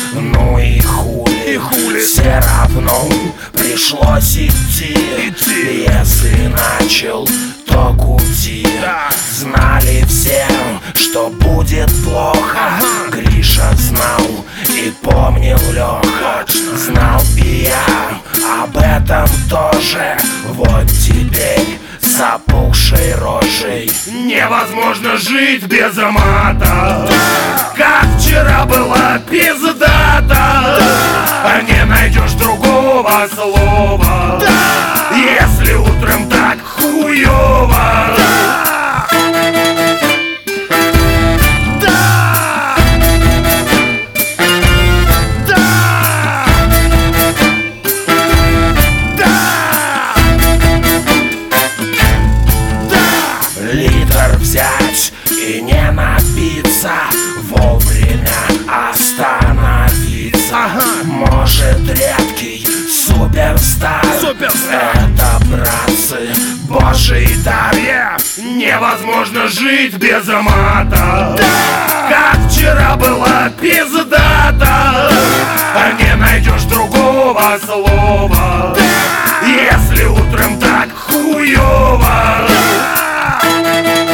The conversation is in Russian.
Ну и хули, все равно пришлось идти. Если начал, то кути. Знали все, что будет плохо. Гриша знал и помнил Леха. Знал и я об этом тоже. Вот теперь с опухшей рожей невозможно жить без мата. Как вчера была пиздата, не найдешь другого слова, если утром так хуёво. Литр взять и не напиться, вовремя остановиться. Может, редкий суперстар. Это, братцы, божий дар. Невозможно жить без мата. Как вчера была пиздата, не найдешь другого слова, если утром так хуёво.